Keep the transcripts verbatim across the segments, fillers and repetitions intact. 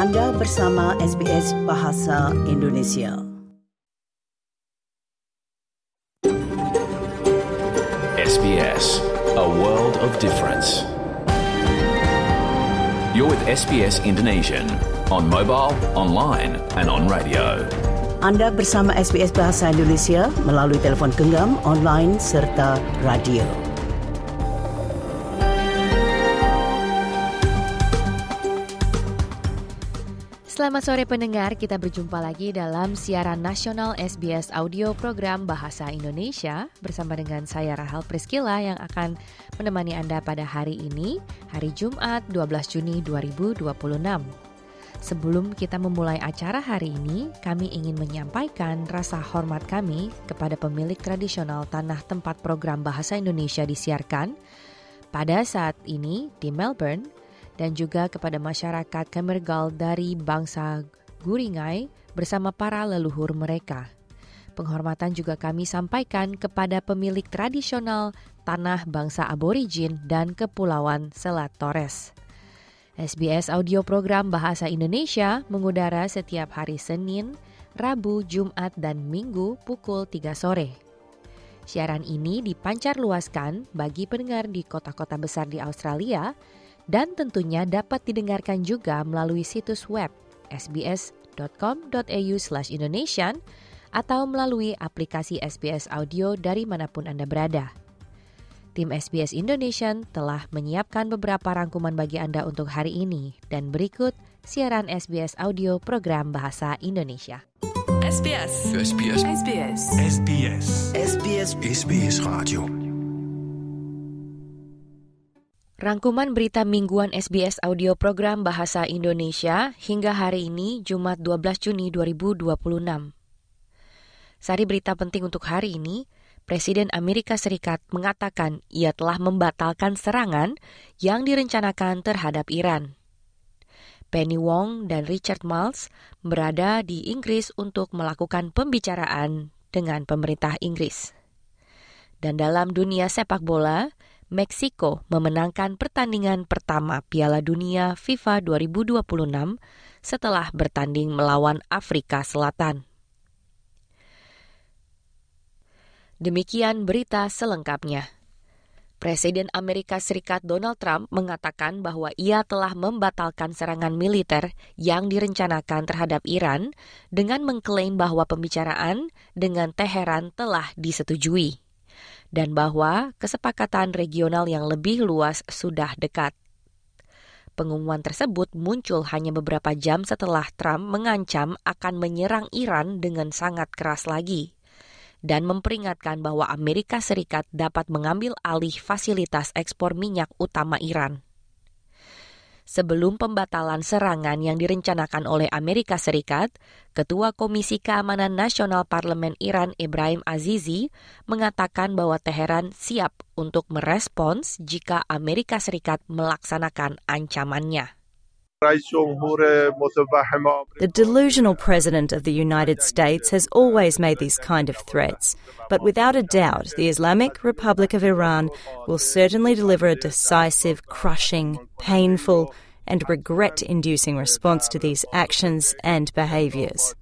Anda bersama S B S Bahasa Indonesia. S B S, a world of difference. You're with S B S Indonesian on mobile, online and on radio. Anda bersama S B S Bahasa Indonesia melalui telefon genggam, online serta radio. Selamat sore pendengar, kita berjumpa lagi dalam siaran nasional S B S Audio program Bahasa Indonesia bersama dengan saya Rahel Priscilla yang akan menemani Anda pada hari ini, hari Jumat dua belas Juni dua ribu dua puluh enam. Sebelum kita memulai acara hari ini, kami ingin menyampaikan rasa hormat kami kepada pemilik tradisional tanah tempat program Bahasa Indonesia disiarkan pada saat ini di Melbourne, dan juga kepada masyarakat Kemergal dari bangsa Guringai bersama para leluhur mereka. Penghormatan juga kami sampaikan kepada pemilik tradisional tanah bangsa Aborigin dan Kepulauan Selat Torres. S B S Audio program Bahasa Indonesia mengudara setiap hari Senin, Rabu, Jumat, dan Minggu pukul tiga sore. Siaran ini dipancarluaskan bagi pendengar di kota-kota besar di Australia, dan tentunya dapat didengarkan juga melalui situs web sbs.com.au slash Indonesian atau melalui aplikasi S B S Audio dari manapun Anda berada. Tim S B S Indonesian telah menyiapkan beberapa rangkuman bagi Anda untuk hari ini, dan berikut siaran S B S Audio program Bahasa Indonesia. S B S S B S S B S S B S S B S S B S Radio. Rangkuman berita mingguan S B S Audio program Bahasa Indonesia hingga hari ini, Jumat dua belas Juni dua ribu dua puluh enam. Sari berita penting untuk hari ini, Presiden Amerika Serikat mengatakan ia telah membatalkan serangan yang direncanakan terhadap Iran. Penny Wong dan Richard Marles berada di Inggris untuk melakukan pembicaraan dengan pemerintah Inggris. Dan dalam dunia sepak bola, Meksiko memenangkan pertandingan pertama Piala Dunia FIFA dua ribu dua puluh enam setelah bertanding melawan Afrika Selatan. Demikian berita selengkapnya. Presiden Amerika Serikat Donald Trump mengatakan bahwa ia telah membatalkan serangan militer yang direncanakan terhadap Iran dengan mengklaim bahwa pembicaraan dengan Teheran telah disetujui, dan bahwa kesepakatan regional yang lebih luas sudah dekat. Pengumuman tersebut muncul hanya beberapa jam setelah Trump mengancam akan menyerang Iran dengan sangat keras lagi, dan memperingatkan bahwa Amerika Serikat dapat mengambil alih fasilitas ekspor minyak utama Iran. Sebelum pembatalan serangan yang direncanakan oleh Amerika Serikat, Ketua Komisi Keamanan Nasional Parlemen Iran Ebrahim Azizi mengatakan bahwa Teheran siap untuk merespons jika Amerika Serikat melaksanakan ancamannya. The delusional president of the United States has always made these kind of threats, but without a doubt, the Islamic Republic of Iran will certainly deliver a decisive, crushing, painful, and regret-inducing response to these actions and behaviors.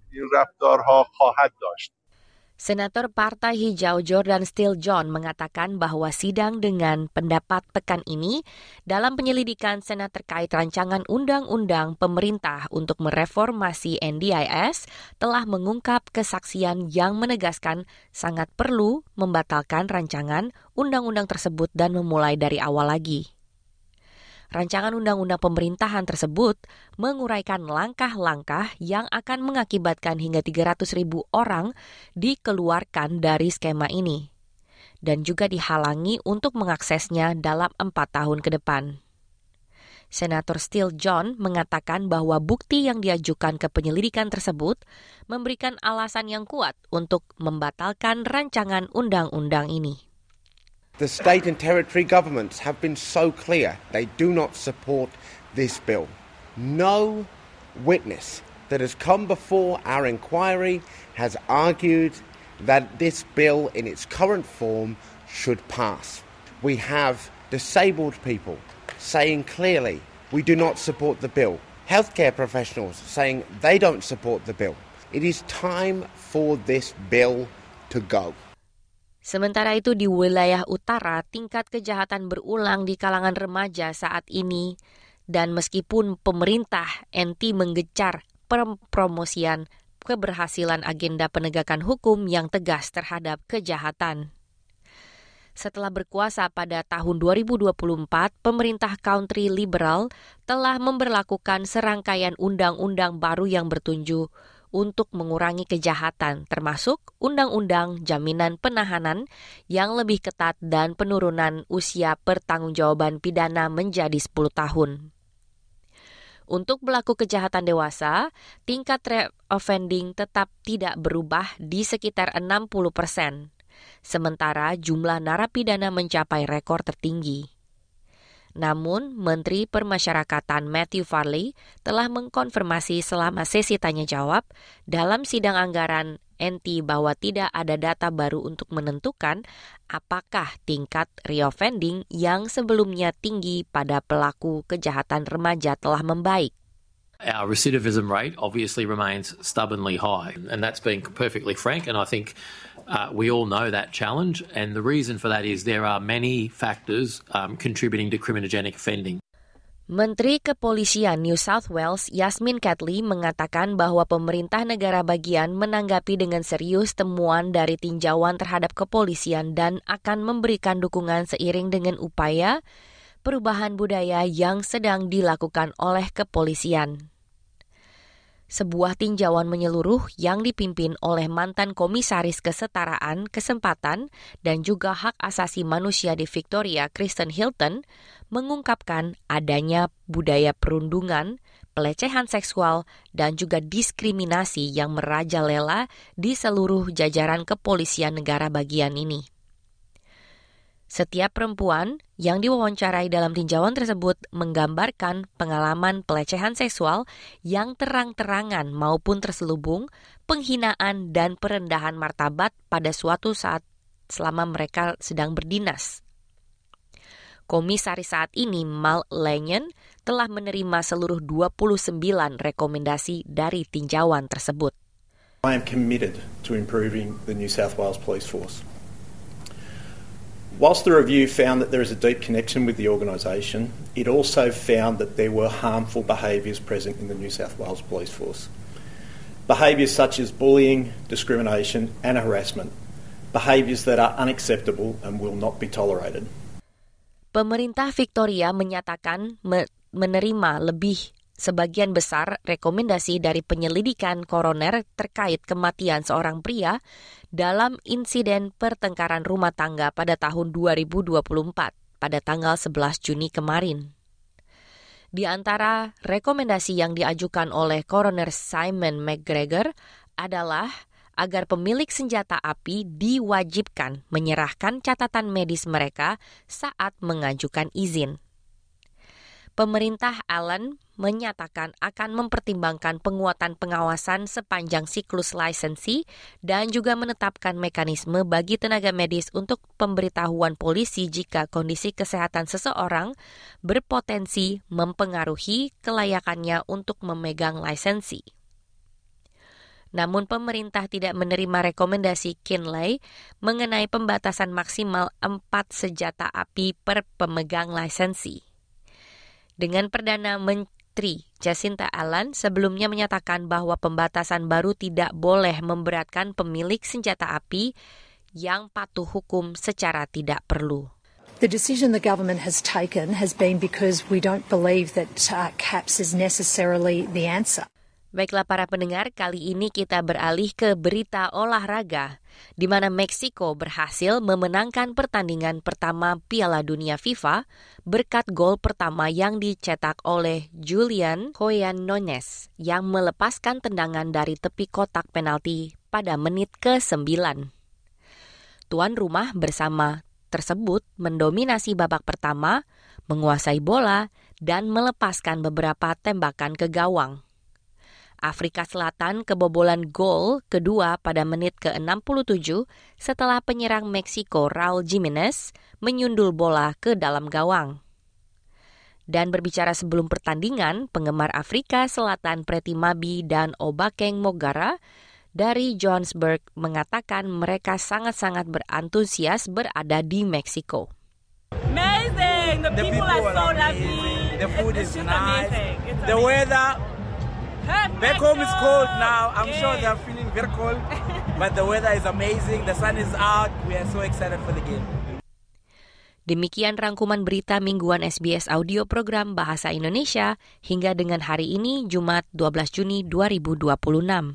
Senator Partai Hijau Jordan Steele John mengatakan bahwa sidang dengan pendapat pekan ini dalam penyelidikan Senat terkait rancangan undang-undang pemerintah untuk mereformasi N D I S telah mengungkap kesaksian yang menegaskan sangat perlu membatalkan rancangan undang-undang tersebut dan memulai dari awal lagi. Rancangan undang-undang pemerintahan tersebut menguraikan langkah-langkah yang akan mengakibatkan hingga tiga ratus ribu orang dikeluarkan dari skema ini, dan juga dihalangi untuk mengaksesnya dalam empat tahun ke depan. Senator Steele John mengatakan bahwa bukti yang diajukan ke penyelidikan tersebut memberikan alasan yang kuat untuk membatalkan rancangan undang-undang ini. The state and territory governments have been so clear they do not support this bill. No witness that has come before our inquiry has argued that this bill in its current form should pass. We have disabled people saying clearly we do not support the bill. healthcare professionals saying they don't support the bill. It is time for this bill to go. Sementara itu di wilayah utara, tingkat kejahatan berulang di kalangan remaja saat ini. Dan meskipun pemerintah anti menggecar promosian keberhasilan agenda penegakan hukum yang tegas terhadap kejahatan. Setelah berkuasa pada tahun dua ribu dua puluh empat, pemerintah country liberal telah memberlakukan serangkaian undang-undang baru yang bertuju untuk mengurangi kejahatan, termasuk Undang-Undang Jaminan Penahanan yang lebih ketat dan penurunan usia pertanggungjawaban pidana menjadi sepuluh tahun. Untuk pelaku kejahatan dewasa, tingkat re-offending tetap tidak berubah di sekitar enam puluh persen, sementara jumlah narapidana mencapai rekor tertinggi. Namun, Menteri Permasyarakatan Matthew Farley telah mengkonfirmasi selama sesi tanya-jawab dalam sidang anggaran N T bahwa tidak ada data baru untuk menentukan apakah tingkat reoffending yang sebelumnya tinggi pada pelaku kejahatan remaja telah membaik. Our recidivism rate obviously remains stubbornly high, and that's being perfectly frank, and I think uh, we all know that challenge, and the reason for that is there are many factors um, contributing to criminogenic offending. Menteri Kepolisian New South Wales Yasmin Catley mengatakan bahwa pemerintah negara bagian menanggapi dengan serius temuan dari tinjauan terhadap kepolisian dan akan memberikan dukungan seiring dengan upaya perubahan budaya yang sedang dilakukan oleh kepolisian. Sebuah tinjauan menyeluruh yang dipimpin oleh mantan Komisaris Kesetaraan, Kesempatan, dan juga Hak Asasi Manusia di Victoria, Kristen Hilton, mengungkapkan adanya budaya perundungan, pelecehan seksual, dan juga diskriminasi yang merajalela di seluruh jajaran kepolisian negara bagian ini. Setiap perempuan yang diwawancarai dalam tinjauan tersebut menggambarkan pengalaman pelecehan seksual yang terang-terangan maupun terselubung, penghinaan dan perendahan martabat pada suatu saat selama mereka sedang berdinas. Komisaris saat ini, Mal Lanyon, telah menerima seluruh dua puluh sembilan rekomendasi dari tinjauan tersebut. I am committed to improving the New South Wales Police Force. Whilst the review found that there is a deep connection with the organisation, it also found that there were harmful behaviours present in the New South Wales Police Force. Behaviours such as bullying, discrimination and harassment. Behaviours that are unacceptable and will not be tolerated. Pemerintah Victoria menyatakan me- menerima lebih sebagian besar rekomendasi dari penyelidikan koroner terkait kematian seorang pria dalam insiden pertengkaran rumah tangga pada tahun dua ribu dua puluh empat pada tanggal sebelas Juni kemarin. Di antara rekomendasi yang diajukan oleh koroner Simon McGregor adalah agar pemilik senjata api diwajibkan menyerahkan catatan medis mereka saat mengajukan izin. Pemerintah Allen menyatakan akan mempertimbangkan penguatan pengawasan sepanjang siklus lisensi dan juga menetapkan mekanisme bagi tenaga medis untuk pemberitahuan polisi jika kondisi kesehatan seseorang berpotensi mempengaruhi kelayakannya untuk memegang lisensi. Namun pemerintah tidak menerima rekomendasi Kinley mengenai pembatasan maksimal empat senjata api per pemegang lisensi. Dengan Perdana Menteri Jacinta Allan sebelumnya menyatakan bahwa pembatasan baru tidak boleh memberatkan pemilik senjata api yang patuh hukum secara tidak perlu. The decision the government has taken has been because we don't believe that uh, caps is necessarily the answer. Baiklah para pendengar, kali ini kita beralih ke berita olahraga, di mana Meksiko berhasil memenangkan pertandingan pertama Piala Dunia FIFA berkat gol pertama yang dicetak oleh Julian Quinones yang melepaskan tendangan dari tepi kotak penalti pada menit ke sembilan. Tuan rumah bersama tersebut mendominasi babak pertama, menguasai bola, dan melepaskan beberapa tembakan ke gawang. Afrika Selatan kebobolan gol kedua pada menit ke enam puluh tujuh setelah penyerang Meksiko Raul Jimenez menyundul bola ke dalam gawang. Dan berbicara sebelum pertandingan, penggemar Afrika Selatan Preti Mabi dan Obakeng Mogara dari Johannesburg mengatakan mereka sangat-sangat berantusias berada di Meksiko. Amazing! The, the people, people are so lovely. The food it's, is it's nice. Amazing. The weather. Back home is cold now. I'm yeah. sure they're feeling very cold. But the weather is amazing. The sun is out. We are so excited for the game. Demikian rangkuman berita mingguan S B S Audio Program Bahasa Indonesia hingga dengan hari ini Jumat dua belas Juni dua ribu dua puluh enam.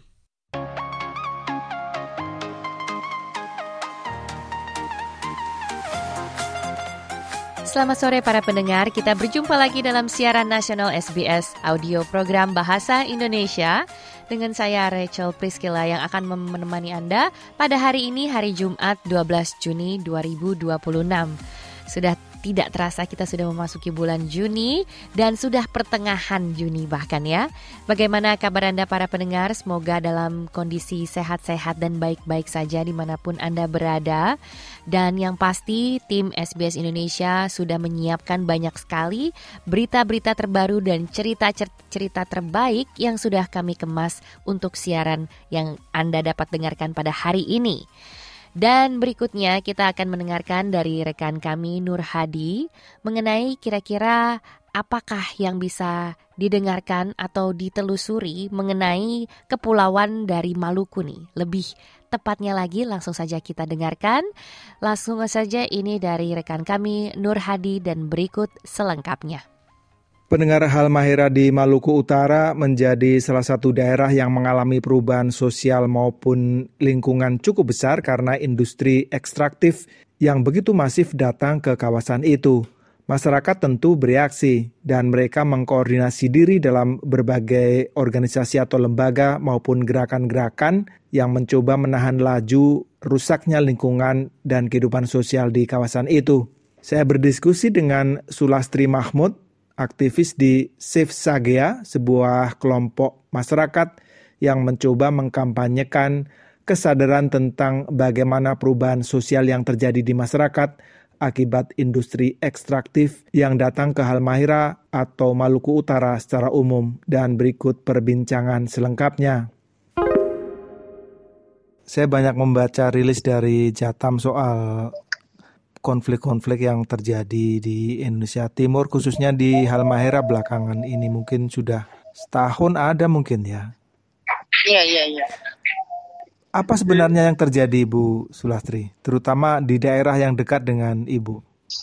Selamat sore para pendengar, kita berjumpa lagi dalam siaran nasional S B S Audio Program Bahasa Indonesia dengan saya Rachel Priscilla yang akan menemani Anda pada hari ini, hari Jumat dua belas Juni dua ribu dua puluh enam. Sudah tidak terasa kita sudah memasuki bulan Juni dan sudah pertengahan Juni bahkan ya. Bagaimana kabar Anda para pendengar? Semoga dalam kondisi sehat-sehat dan baik-baik saja dimanapun Anda berada. Dan yang pasti tim S B S Indonesia sudah menyiapkan banyak sekali berita-berita terbaru dan cerita-cerita terbaik yang sudah kami kemas untuk siaran yang Anda dapat dengarkan pada hari ini. Dan berikutnya kita akan mendengarkan dari rekan kami Nur Hadi mengenai kira-kira apakah yang bisa didengarkan atau ditelusuri mengenai kepulauan dari Maluku nih. Lebih tepatnya lagi langsung saja kita dengarkan. Langsung saja ini dari rekan kami Nur Hadi dan berikut selengkapnya. Pendengar, Halmahera di Maluku Utara menjadi salah satu daerah yang mengalami perubahan sosial maupun lingkungan cukup besar karena industri ekstraktif yang begitu masif datang ke kawasan itu. Masyarakat tentu bereaksi dan mereka mengkoordinasi diri dalam berbagai organisasi atau lembaga maupun gerakan-gerakan yang mencoba menahan laju rusaknya lingkungan dan kehidupan sosial di kawasan itu. Saya berdiskusi dengan Sulastri Mahmud, aktivis di Save Sagea, sebuah kelompok masyarakat yang mencoba mengkampanyekan kesadaran tentang bagaimana perubahan sosial yang terjadi di masyarakat akibat industri ekstraktif yang datang ke Halmahera atau Maluku Utara secara umum. Dan berikut perbincangan selengkapnya. Saya banyak membaca rilis dari Jatam soal konflik-konflik yang terjadi di Indonesia Timur, khususnya di Halmahera belakangan ini. Mungkin sudah setahun ada mungkin ya. Iya, iya, iya. Apa sebenarnya yang terjadi, Bu Sulastri, terutama di daerah yang dekat dengan Ibu?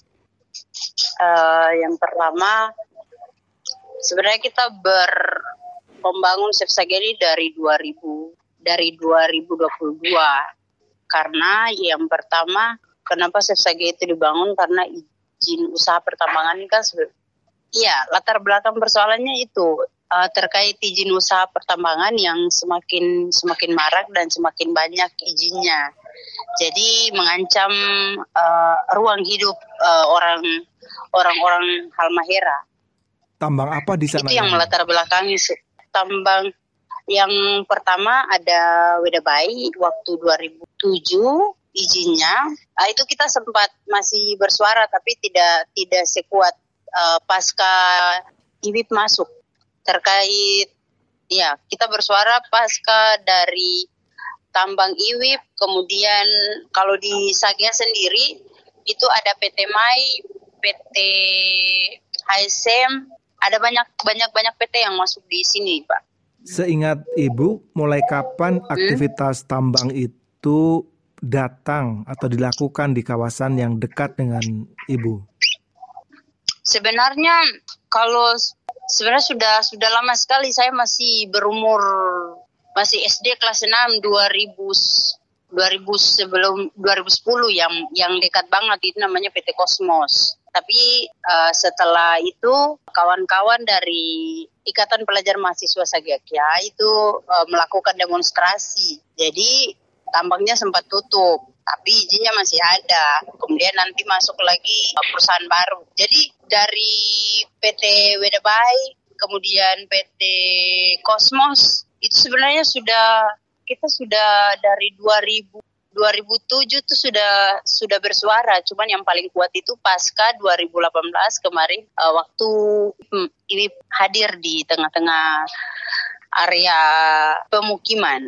Uh, yang pertama, sebenarnya kita ber membangun Save Sagea ini dari dua ribu dari dua ribu dua puluh dua. Karena yang pertama, kenapa Save Sagea itu dibangun? Karena izin usaha pertambangan ini kan, iya, latar belakang persoalannya itu uh, terkait izin usaha pertambangan yang semakin semakin marak dan semakin banyak izinnya. Jadi mengancam uh, ruang hidup uh, orang orang-orang Halmahera. Tambang apa di sana? Itu yang melatar belakangi tambang. Yang pertama ada Wedabai waktu dua ribu tujuh. Izinnya, uh, itu kita sempat masih bersuara tapi tidak tidak sekuat uh, pasca I W I P masuk terkait, ya kita bersuara pasca dari tambang I W I P. Kemudian kalau di Sagea sendiri itu ada P T M A I, P T H S M, ada banyak banyak banyak P T yang masuk di sini, Pak. Seingat Ibu, mulai kapan aktivitas hmm? tambang itu datang atau dilakukan di kawasan yang dekat dengan Ibu? Sebenarnya kalau sebenarnya sudah sudah lama sekali. Saya masih berumur masih S D kelas enam dua ribu dua ribu sebelum dua ribu sepuluh yang yang dekat banget itu namanya P T Kosmos. Tapi uh, setelah itu kawan-kawan dari Ikatan Pelajar Mahasiswa Sagea itu uh, melakukan demonstrasi. Jadi tambangnya sempat tutup, tapi izinnya masih ada. Kemudian nanti masuk lagi perusahaan baru. Jadi dari P T Wedabai, kemudian P T Kosmos, itu sebenarnya sudah, kita sudah dari dua ribu dua ribu tujuh tuh sudah sudah bersuara, cuman yang paling kuat itu pasca dua ribu delapan belas kemarin uh, waktu hmm, I W I P hadir di tengah-tengah area pemukiman.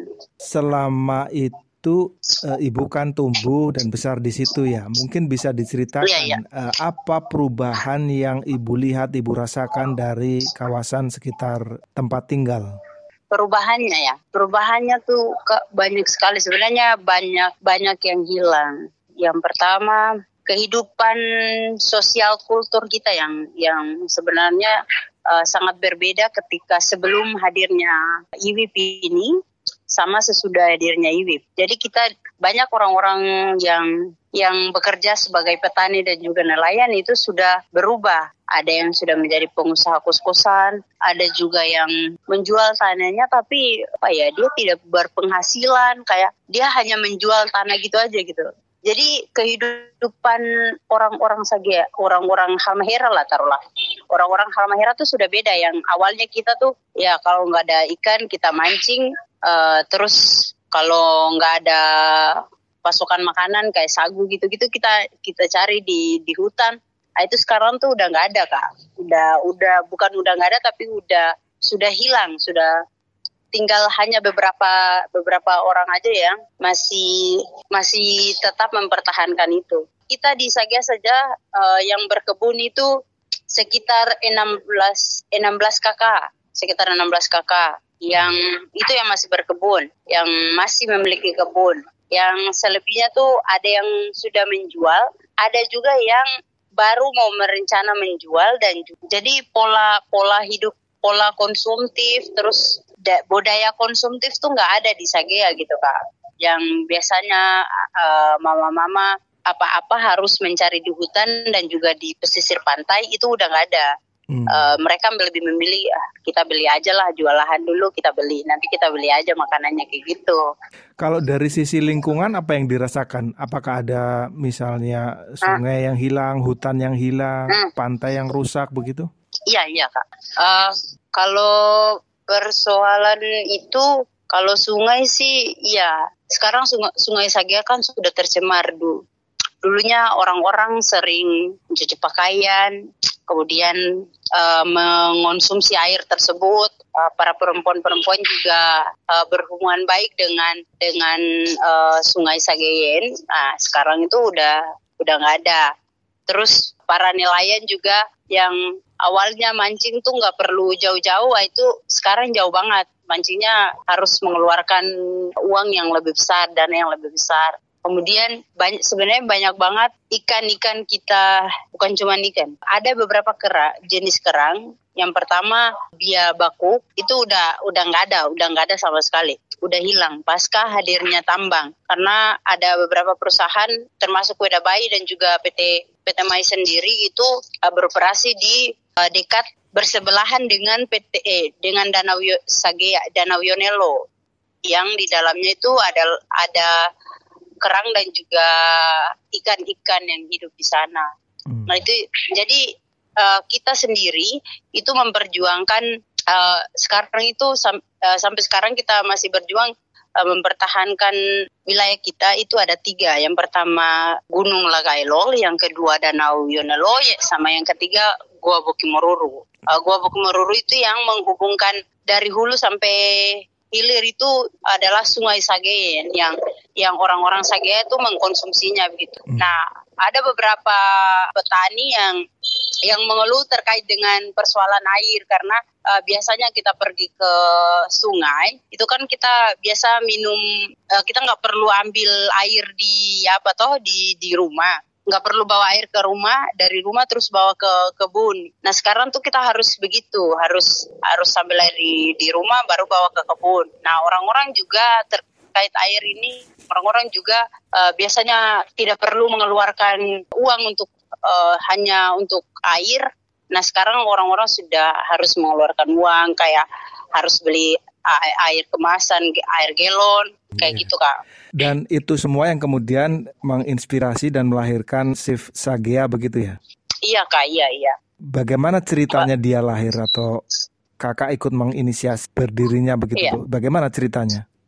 Selama itu uh, Ibu kan tumbuh dan besar di situ ya. Mungkin bisa diceritakan ya, ya. Uh, apa perubahan yang Ibu lihat, Ibu rasakan dari kawasan sekitar tempat tinggal? Perubahannya ya, perubahannya tuh ke, banyak sekali sebenarnya, banyak banyak yang hilang. Yang pertama, kehidupan sosial kultur kita yang yang sebenarnya uh, sangat berbeda ketika sebelum hadirnya I W I P ini sama sesudah hadirnya I W I P. Jadi kita banyak orang-orang yang yang bekerja sebagai petani dan juga nelayan itu sudah berubah. Ada yang sudah menjadi pengusaha kos-kosan, ada juga yang menjual tanahnya tapi apa ya, dia tidak berpenghasilan, kayak dia hanya menjual tanah gitu aja gitu. Jadi kehidupan orang-orang Sagea, orang-orang Halmahera lah taruhlah. Orang-orang Halmahera tuh sudah beda, yang awalnya kita tuh ya kalau nggak ada ikan kita mancing, uh, terus kalau nggak ada pasokan makanan kayak sagu gitu-gitu kita kita cari di di hutan. Nah, itu sekarang tuh udah nggak ada Kak. Udah udah bukan udah nggak ada tapi udah sudah hilang, sudah tinggal hanya beberapa beberapa orang aja yang masih masih tetap mempertahankan itu. Kita di Sagea saja uh, yang berkebun itu sekitar enam belas kakak, sekitar enam belas kakak yang itu yang masih berkebun, yang masih memiliki kebun. Yang selebihnya tuh ada yang sudah menjual, ada juga yang baru mau merencana menjual, dan jadi pola pola hidup, pola konsumtif, terus da, budaya konsumtif tuh nggak ada di Sagea gitu Kak. Yang biasanya uh, mama-mama apa-apa harus mencari di hutan dan juga di pesisir pantai itu udah nggak ada. Hmm. Uh, mereka lebih memilih ah, kita beli aja lah, jual lahan dulu kita beli, nanti kita beli aja makanannya kayak gitu. Kalau dari sisi lingkungan apa yang dirasakan? Apakah ada misalnya sungai hmm. yang hilang, hutan yang hilang, hmm. pantai yang rusak begitu? Iya iya Kak. Uh, kalau persoalan itu, kalau sungai sih ya sekarang sungai, sungai Sagea kan sudah tercemar dulu. Dulunya orang-orang sering mencuci pakaian, kemudian uh, mengonsumsi air tersebut. Uh, para perempuan-perempuan juga uh, berhubungan baik dengan dengan uh, Sungai Sageyen. Nah, sekarang itu udah udah nggak ada. Terus para nelayan juga yang awalnya mancing tuh nggak perlu jauh-jauh, itu sekarang jauh banget. Mancingnya harus mengeluarkan uang yang lebih besar, dana yang lebih besar. Kemudian banyak, sebenarnya banyak banget ikan-ikan kita, bukan cuma ikan. Ada beberapa kera, jenis kerang. Yang pertama bia baku itu udah udah nggak ada, udah nggak ada sama sekali, udah hilang pasca hadirnya tambang. Karena ada beberapa perusahaan termasuk Wedabai dan juga P T P T M A I sendiri itu uh, beroperasi di uh, dekat bersebelahan dengan P T E dengan Danau Sagea, Danau Yonelo, yang di dalamnya itu ada ada kerang dan juga ikan-ikan yang hidup di sana. Hmm. Nah itu jadi uh, kita sendiri itu memperjuangkan uh, sekarang itu sam, uh, sampai sekarang kita masih berjuang uh, mempertahankan wilayah kita itu ada tiga. Yang pertama Gunung Lagailol, yang kedua Danau Yonelo, sama yang ketiga Gua Bukimororo. Uh, Gua Bukimororo itu yang menghubungkan dari hulu sampai hilir itu adalah Sungai Sageyen yang yang orang-orang Sagea itu mengkonsumsinya begitu. Hmm. Nah, ada beberapa petani yang yang mengeluh terkait dengan persoalan air karena uh, biasanya kita pergi ke sungai itu kan kita biasa minum, uh, kita nggak perlu ambil air di apa toh di di rumah. Nggak perlu bawa air ke rumah, dari rumah terus bawa ke kebun. Nah sekarang tuh kita harus begitu, harus harus sambil air di, di rumah baru bawa ke kebun. Nah orang-orang juga terkait air ini, orang-orang juga uh, biasanya tidak perlu mengeluarkan uang untuk uh, hanya untuk air. Nah sekarang orang-orang sudah harus mengeluarkan uang, kayak harus beli air kemasan, air galon, kayak yeah. gitu Kak. Dan itu semua yang kemudian menginspirasi dan melahirkan Shift Sagea begitu ya? Iya Kak, iya, iya. Bagaimana ceritanya Kak, dia lahir atau kakak ikut menginisiasi berdirinya begitu? Iya. Bagaimana ceritanya?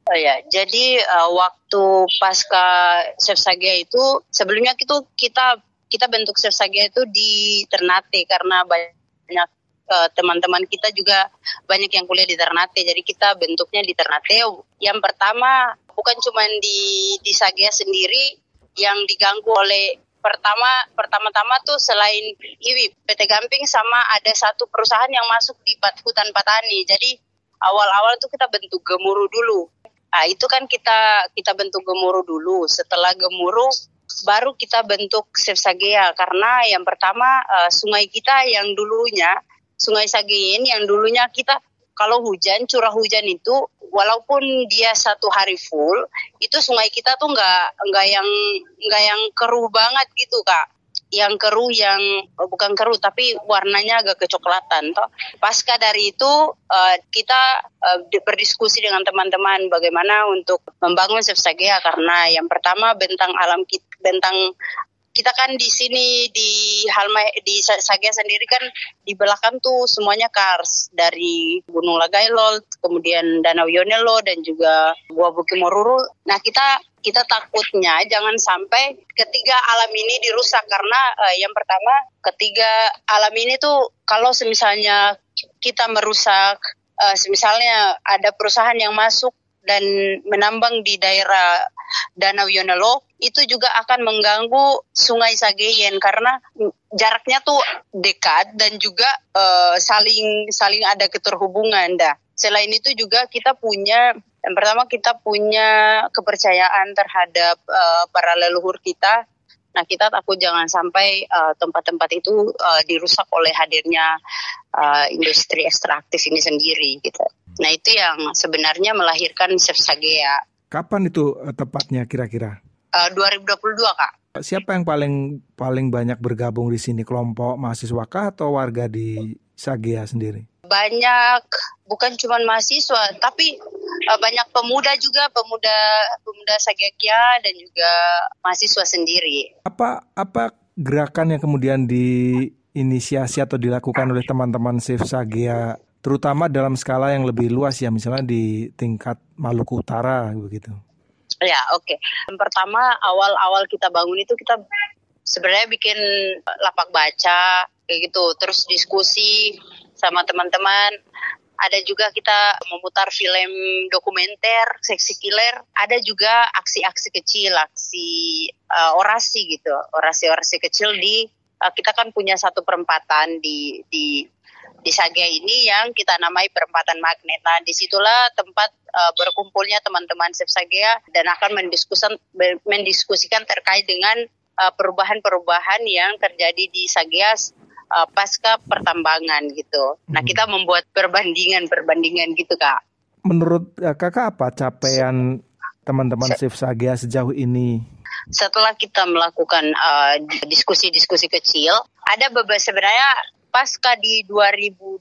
Oh ya, jadi uh, waktu pasca Sefsagia itu sebelumnya itu kita kita bentuk Sefsagia itu di Ternate karena banyak uh, teman-teman kita juga banyak yang kuliah di Ternate, jadi kita bentuknya di Ternate. Yang pertama bukan cuma di di Sagea sendiri yang diganggu oleh pertama pertama-tama tuh selain I W I P, P T Gamping sama ada satu perusahaan yang masuk di hutan Patani. Jadi awal-awal tuh kita bentuk gemuruh dulu. Nah, itu kan kita kita bentuk gemuruh dulu. Setelah gemuruh baru kita bentuk Sefsagia karena yang pertama uh, sungai kita yang dulunya Sungai Sagein yang dulunya kita kalau hujan curah hujan itu walaupun dia satu hari full itu sungai kita tuh nggak nggak yang nggak yang keruh banget gitu Kak. Yang keruh yang oh, bukan keruh tapi warnanya agak kecoklatan toh. Pasca dari itu uh, kita uh, berdiskusi dengan teman-teman bagaimana untuk membangun Sefsagia karena yang pertama bentang alam kita, bentang kita kan di sini di Halma di Sagea sendiri kan di belakang tuh semuanya kars dari Gunung Lagailol, kemudian Danau Yonelo dan juga Gua Bukimoruru. Nah kita kita takutnya jangan sampai ketiga alam ini dirusak karena uh, yang pertama ketiga alam ini tuh kalau semisalnya kita merusak, uh, semisalnya ada perusahaan yang masuk dan menambang di daerah Danau Yonelo itu juga akan mengganggu Sungai Sageien karena jaraknya tuh dekat dan juga uh, saling saling ada keterhubungan dah. Selain itu juga kita punya yang pertama kita punya kepercayaan terhadap uh, para leluhur kita. Nah kita takut jangan sampai uh, tempat-tempat itu uh, dirusak oleh hadirnya uh, industri ekstraktif ini sendiri gitu. Nah itu yang sebenarnya melahirkan Sefsagia. Kapan itu uh, tepatnya kira-kira? Uh, dua ribu dua puluh dua Kak. Siapa yang paling paling banyak bergabung di sini? Kelompok mahasiswa kah atau warga di Sagea sendiri? Banyak, bukan cuma mahasiswa, tapi uh, banyak pemuda juga, pemuda pemuda Sagea dan juga mahasiswa sendiri. Apa apa gerakan yang kemudian diinisiasi atau dilakukan oleh teman-teman Sefsagia, terutama dalam skala yang lebih luas ya, misalnya di tingkat Maluku Utara begitu? Ya, oke. Okay. Yang pertama awal-awal kita bangun itu kita sebenarnya bikin lapak baca kayak gitu, terus diskusi sama teman-teman. Ada juga kita memutar film dokumenter, seksi killer. Ada juga aksi-aksi kecil, aksi uh, orasi gitu, orasi-orasi kecil di uh, kita kan punya satu perempatan di di di Sagea ini yang kita namai perempatan magnet. Nah, disitulah tempat uh, berkumpulnya teman-teman Sefsagia dan akan mendiskusikan mendiskusikan terkait dengan uh, perubahan-perubahan yang terjadi di Sagea uh, pasca pertambangan gitu. Nah, kita membuat perbandingan-perbandingan gitu, Kak. Menurut uh, Kakak apa capaian teman-teman Sefsagia sejauh ini? Setelah kita melakukan uh, diskusi-diskusi kecil, ada beberapa sebenarnya pasca di dua ribu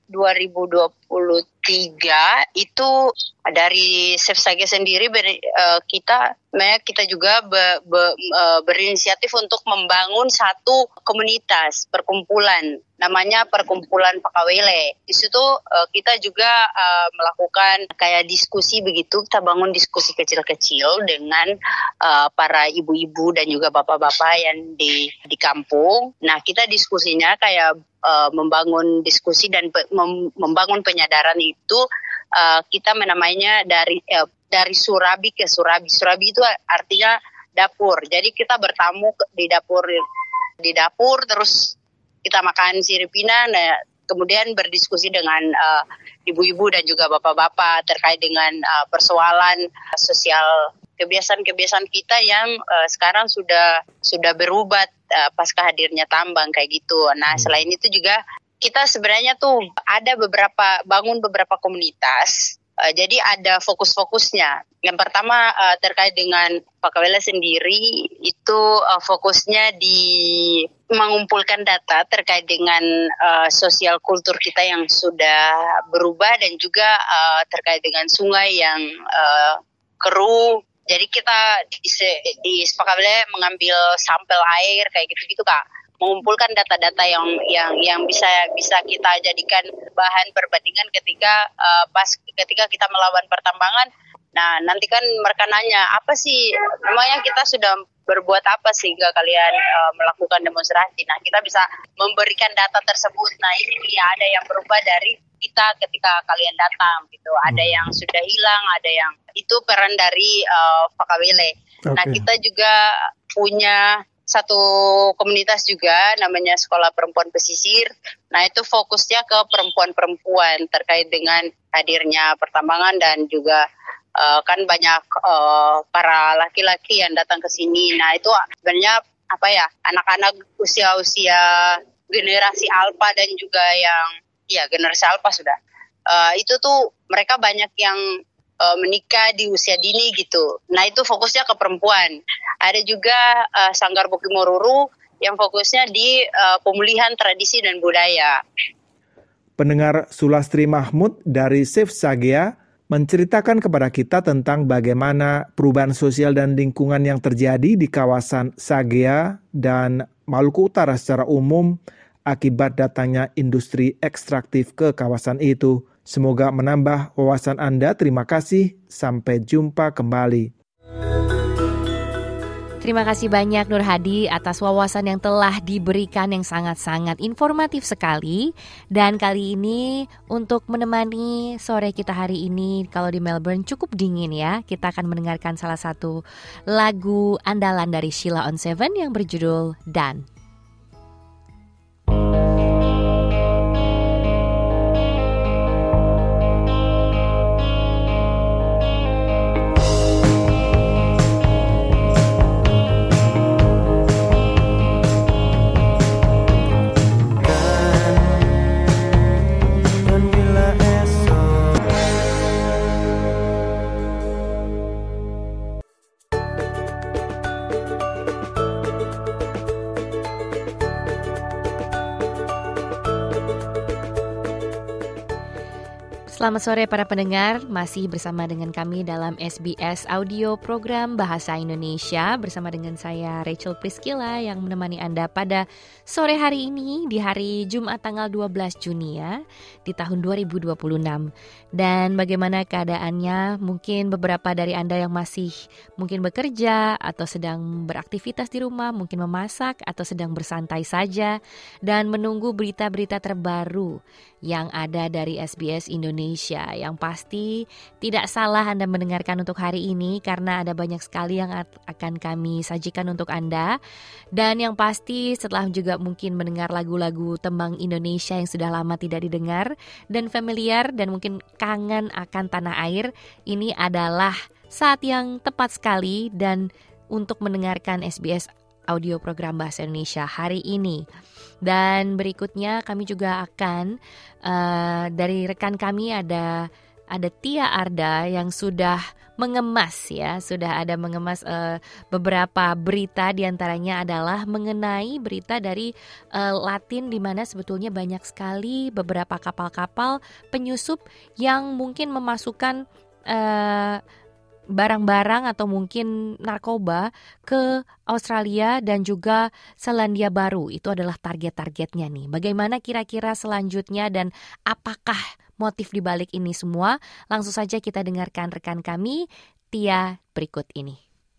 dua puluh tiga itu dari Sefsagia sendiri ber, uh, kita kita juga be, be, uh, berinisiatif untuk membangun satu komunitas perkumpulan namanya Perkumpulan Pakawele. Di situ uh, kita juga uh, melakukan kayak diskusi begitu, kita bangun diskusi kecil-kecil dengan uh, para ibu-ibu dan juga bapak-bapak yang di di kampung. Nah, kita diskusinya kayak uh, membangun diskusi dan pe, mem, membangun penyadaran itu uh, kita menamainya dari uh, dari surabi ke surabi. Surabi itu artinya dapur. Jadi kita bertamu di dapur di dapur terus kita makan siripina, nah, kemudian berdiskusi dengan uh, ibu-ibu dan juga bapak-bapak terkait dengan uh, persoalan sosial kebiasaan-kebiasaan kita yang uh, sekarang sudah sudah berubah uh, pasca hadirnya tambang kayak gitu. Nah, selain itu juga kita sebenarnya tuh ada beberapa bangun beberapa komunitas. Uh, jadi ada fokus-fokusnya. Yang pertama uh, terkait dengan Pakawele sendiri itu uh, fokusnya di mengumpulkan data terkait dengan uh, sosial kultur kita yang sudah berubah dan juga uh, terkait dengan sungai yang uh, keruh. Jadi kita di, di Pakawele mengambil sampel air kayak gitu-gitu Kak. Mengumpulkan data-data yang yang yang bisa bisa kita jadikan bahan perbandingan ketika uh, pas ketika kita melawan pertambangan Nah, nanti kan mereka nanya, apa sih, memangnya kita sudah berbuat apa sehingga kalian uh, melakukan demonstrasi. Nah, kita bisa memberikan data tersebut. Nah, ini ya ada yang berubah dari kita ketika kalian datang gitu. Ada yang sudah hilang, ada yang itu peran dari uh, Fakawele. Okay. Nah, kita juga punya satu komunitas juga namanya Sekolah Perempuan Pesisir. Nah, itu fokusnya ke perempuan-perempuan terkait dengan hadirnya pertambangan dan juga Uh, kan banyak uh, para laki-laki yang datang ke sini. Nah, itu sebenarnya apa ya, anak-anak usia-usia generasi alfa dan juga yang ya generasi alfa sudah. Uh, itu tuh mereka banyak yang uh, menikah di usia dini gitu. Nah, itu fokusnya ke perempuan. Ada juga uh, Sanggar Bukimoruru yang fokusnya di uh, pemulihan tradisi dan budaya. Pendengar Sulastri Mahmud dari Save Sagea menceritakan kepada kita tentang bagaimana perubahan sosial dan lingkungan yang terjadi di kawasan Sagea dan Maluku Utara secara umum akibat datangnya industri ekstraktif ke kawasan itu. Semoga menambah wawasan Anda. Terima kasih. Sampai jumpa kembali. Terima kasih banyak Nur Hadi atas wawasan yang telah diberikan yang sangat-sangat informatif sekali. Dan kali ini untuk menemani sore kita hari ini, kalau di Melbourne cukup dingin ya, kita akan mendengarkan salah satu lagu andalan dari Sheila on Seven yang berjudul Dan. Selamat sore para pendengar, masih bersama dengan kami dalam S B S Audio Program Bahasa Indonesia bersama dengan saya Rachel Priscilla yang menemani Anda pada sore hari ini di hari Jumat tanggal dua belas Juni ya, di tahun dua ribu dua puluh enam. Dan bagaimana keadaannya? Mungkin beberapa dari Anda yang masih mungkin bekerja atau sedang beraktivitas di rumah, mungkin memasak atau sedang bersantai saja dan menunggu berita-berita terbaru yang ada dari S B S Indonesia. Yang pasti tidak salah Anda mendengarkan untuk hari ini karena ada banyak sekali yang akan kami sajikan untuk Anda. Dan yang pasti setelah juga mungkin mendengar lagu-lagu tembang Indonesia yang sudah lama tidak didengar dan familiar dan mungkin kangen akan tanah air, ini adalah saat yang tepat sekali dan untuk mendengarkan S B S Audio Program Bahasa Indonesia hari ini. Dan berikutnya kami juga akan uh, dari rekan kami ada ada Tia Arda yang sudah mengemas ya, sudah ada mengemas uh, beberapa berita, diantaranya adalah mengenai berita dari uh, Latin di mana sebetulnya banyak sekali beberapa kapal-kapal penyusup yang mungkin memasukkan uh, barang-barang atau mungkin narkoba ke Australia dan juga Selandia Baru. Itu adalah target-targetnya nih. Bagaimana kira-kira selanjutnya dan apakah motif di balik ini semua? Langsung saja kita dengarkan rekan kami, Tia, berikut ini.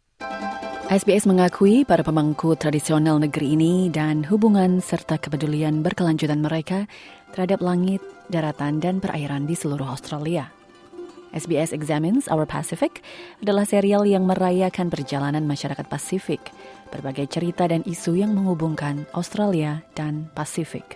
S B S mengakui para pemangku tradisional negeri ini dan hubungan serta kepedulian berkelanjutan mereka terhadap langit, daratan, dan perairan di seluruh Australia. S B S Examines Our Pacific adalah serial yang merayakan perjalanan masyarakat Pasifik, berbagai cerita dan isu yang menghubungkan Australia dan Pasifik.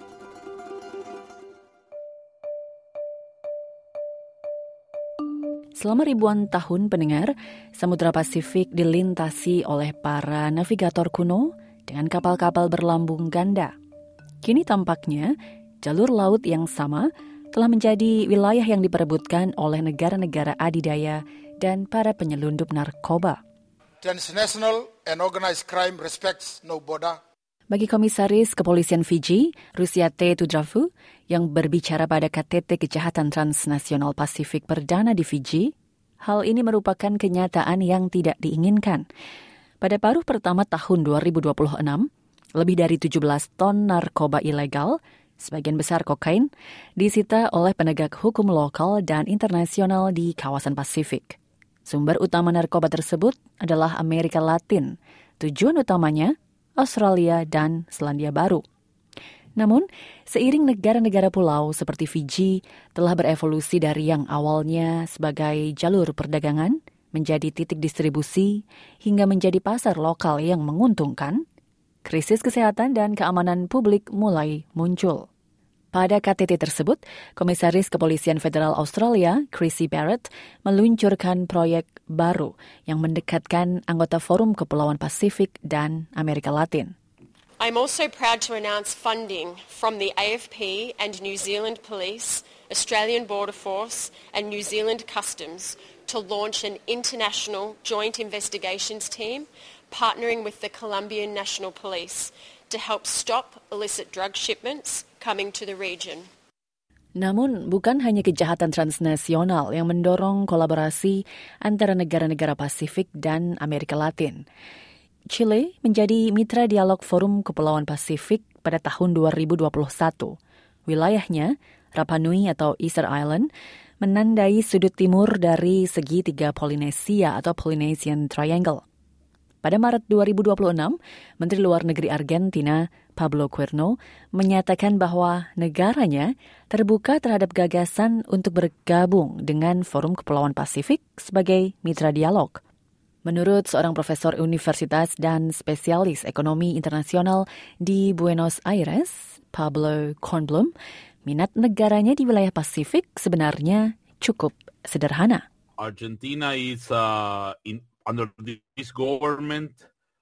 Selama ribuan tahun pendengar, Samudra Pasifik dilintasi oleh para navigator kuno dengan kapal-kapal berlambung ganda. Kini tampaknya jalur laut yang sama telah menjadi wilayah yang diperebutkan oleh negara-negara adidaya dan para penyelundup narkoba. Transnational and organized crime respects no border. Bagi Komisaris Kepolisian Fiji, Rusiate Tudrafu, yang berbicara pada K T T Kejahatan Transnasional Pasifik Perdana di Fiji, hal ini merupakan kenyataan yang tidak diinginkan. Pada paruh pertama tahun dua ribu dua puluh enam, lebih dari tujuh belas ton narkoba ilegal, sebagian besar kokain, disita oleh penegak hukum lokal dan internasional di kawasan Pasifik. Sumber utama narkoba tersebut adalah Amerika Latin. Tujuan utamanya Australia dan Selandia Baru. Namun, seiring negara-negara pulau seperti Fiji telah berevolusi dari yang awalnya sebagai jalur perdagangan menjadi titik distribusi hingga menjadi pasar lokal yang menguntungkan, krisis kesehatan dan keamanan publik mulai muncul. Pada K T T tersebut, Komisaris Kepolisian Federal Australia, Chrissy Barrett, meluncurkan proyek baru yang mendekatkan anggota Forum Kepulauan Pasifik dan Amerika Latin. I'm also proud to announce funding from the A F P and New Zealand Police, Australian Border Force and New Zealand Customs to launch an international joint investigations team partnering with the Colombian National Police to help stop illicit drug shipments coming to the region. Namun, bukan hanya kejahatan transnasional yang mendorong kolaborasi antara negara-negara Pasifik dan Amerika Latin. Chile menjadi mitra dialog Forum Kepulauan Pasifik pada tahun dua ribu dua puluh satu. Wilayahnya, Rapa Nui atau Easter Island, menandai sudut timur dari segitiga Polinesia atau Polynesian Triangle. Pada Maret dua ribu dua puluh enam, Menteri Luar Negeri Argentina, Pablo Cuerno, menyatakan bahwa negaranya terbuka terhadap gagasan untuk bergabung dengan Forum Kepulauan Pasifik sebagai mitra dialog. Menurut seorang profesor universitas dan spesialis ekonomi internasional di Buenos Aires, Pablo Kornblum, minat negaranya di wilayah Pasifik sebenarnya cukup sederhana. Argentina is uh, in, under this government,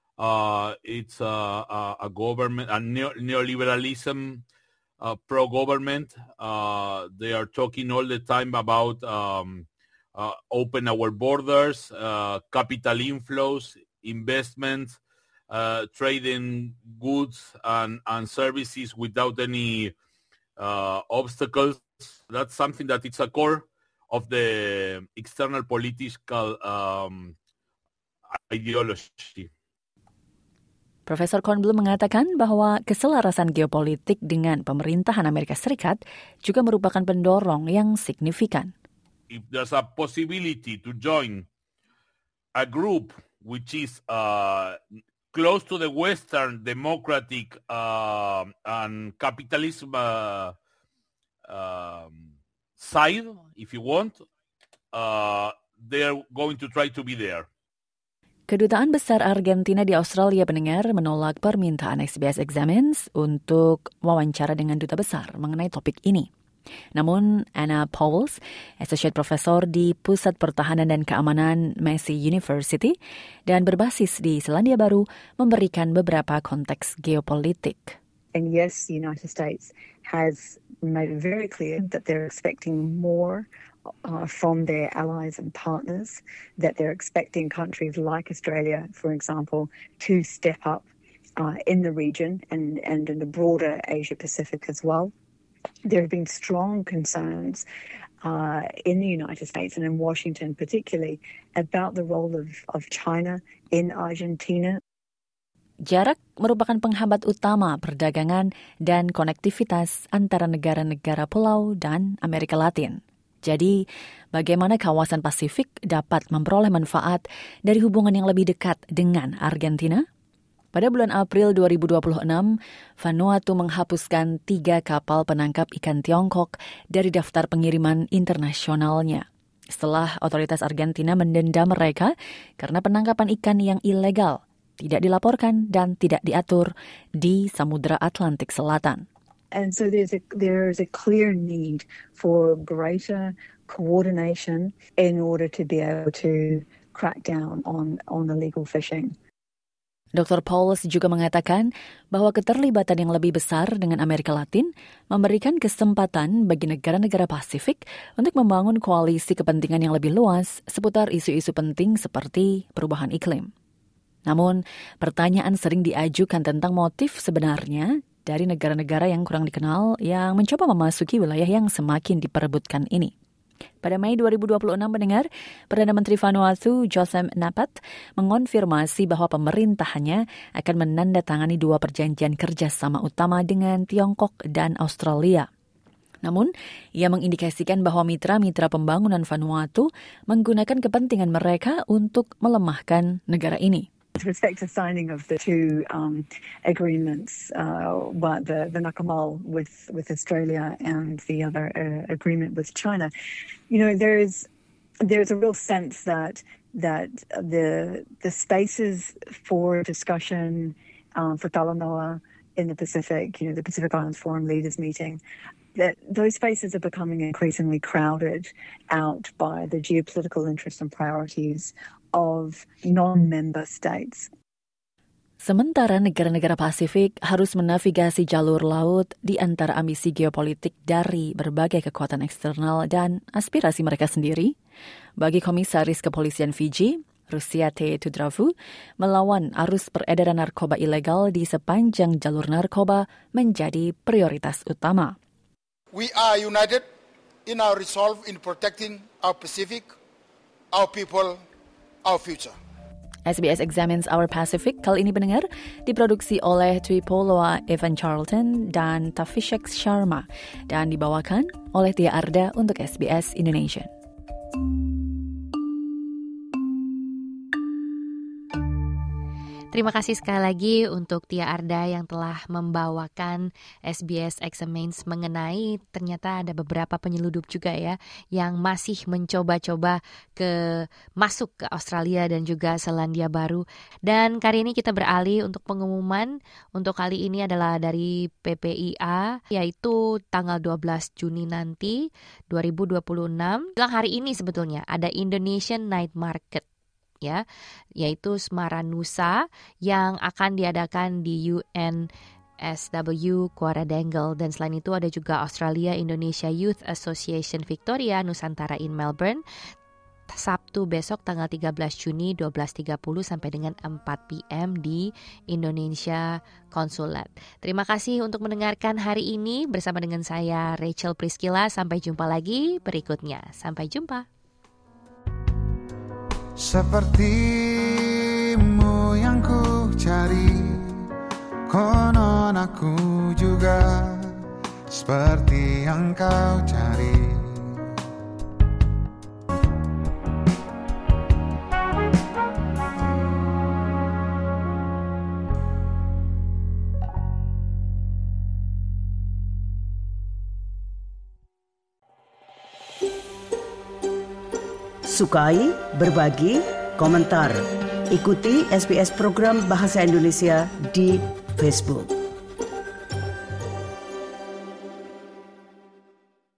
uh, it's uh, uh, a government, a neo- neoliberalism uh, pro-government. Uh, they are talking all the time about um, Uh, open our borders, uh, capital inflows, investments, uh, trading goods and, and services without any uh, obstacles. That's something that it's a core of the external political um, ideology. Profesor Kornblum mengatakan bahwa keselarasan geopolitik dengan pemerintahan Amerika Serikat juga merupakan pendorong yang signifikan. If there's a possibility to join a group which is uh, close to the Western democratic uh, and capitalism uh, uh, side, if you want, uh, they're going to try to be there. Kedutaan Besar Argentina di Australia pendengar menolak permintaan S B S Examines untuk wawancara dengan duta besar mengenai topik ini. Namun, Anna Pauls, Associate Professor di Pusat Pertahanan dan Keamanan Massey University dan berbasis di Selandia Baru, memberikan beberapa konteks geopolitik. And yes, the United States has made it very clear that they're expecting more uh, from their allies and partners, that they're expecting countries like Australia, for example, to step up uh, in the region and, and in the broader Asia-Pacific as well. There have been strong concerns uh, in the United States and in Washington particularly about the role of, of China in Argentina. Jarak merupakan penghambat utama perdagangan dan konektivitas antara negara-negara pulau dan Amerika Latin. Jadi, bagaimana kawasan Pasifik dapat memperoleh manfaat dari hubungan yang lebih dekat dengan Argentina? Pada bulan April dua ribu dua puluh enam, Vanuatu menghapuskan tiga kapal penangkap ikan Tiongkok dari daftar pengiriman internasionalnya. Setelah otoritas Argentina mendenda mereka karena penangkapan ikan yang ilegal, tidak dilaporkan dan tidak diatur di Samudra Atlantik Selatan. And so there's a, there is a clear need for greater coordination in order to be able to crack down on, on illegal fishing. Doktor Pauls juga mengatakan bahwa keterlibatan yang lebih besar dengan Amerika Latin memberikan kesempatan bagi negara-negara Pasifik untuk membangun koalisi kepentingan yang lebih luas seputar isu-isu penting seperti perubahan iklim. Namun, pertanyaan sering diajukan tentang motif sebenarnya dari negara-negara yang kurang dikenal yang mencoba memasuki wilayah yang semakin diperebutkan ini. Pada Mei dua ribu dua puluh enam mendengar, Perdana Menteri Vanuatu Joseph Napat mengonfirmasi bahwa pemerintahannya akan menandatangani dua perjanjian kerjasama utama dengan Tiongkok dan Australia. Namun, ia mengindikasikan bahwa mitra-mitra pembangunan Vanuatu menggunakan kepentingan mereka untuk melemahkan negara ini. With respect to signing of the two um, agreements, uh, well, the, the Nakamal with, with Australia and the other uh, agreement with China, you know, there is there's a real sense that that the the spaces for discussion um, for Talanoa in the Pacific, you know, the Pacific Islands Forum Leaders Meeting, that those spaces are becoming increasingly crowded out by the geopolitical interests and priorities of non-member states. Sementara negara-negara Pasifik harus menavigasi jalur laut di antara ambisi geopolitik dari berbagai kekuatan eksternal dan aspirasi mereka sendiri, bagi Komisaris Kepolisian Fiji, Rusia T. Tudravu, melawan arus peredaran narkoba ilegal di sepanjang jalur narkoba menjadi prioritas utama. We are united in our resolve in protecting our Pacific, our people, our future. S B S Examines Our Pacific kali ini pendengar diproduksi oleh Tuipoloa Evan Charlton dan Tafishek Sharma dan dibawakan oleh Tia Arda untuk S B S Indonesia. Terima kasih sekali lagi untuk Tia Arda yang telah membawakan S B S Examines mengenai ternyata ada beberapa penyeludup juga ya yang masih mencoba-coba ke masuk ke Australia dan juga Selandia Baru. Dan kali ini kita beralih untuk pengumuman untuk kali ini adalah dari P P I A yaitu tanggal dua belas Juni nanti dua ribu dua puluh enam. Bilang hari ini sebetulnya ada Indonesian Night Market, ya, yaitu Smaranusa yang akan diadakan di U N S W Kuala Dengal. Dan selain itu ada juga Australia Indonesia Youth Association Victoria Nusantara in Melbourne Sabtu besok tanggal tiga belas Juni dua belas tiga puluh sampai dengan empat p.m. di Indonesia Consulate. Terima kasih untuk mendengarkan hari ini bersama dengan saya Rachel Priscilla. Sampai jumpa lagi berikutnya. Sampai jumpa. Sepertimu yang ku cari, konon aku juga seperti yang kau cari. Sukai, berbagi, komentar. Ikuti S B S program Bahasa Indonesia di Facebook.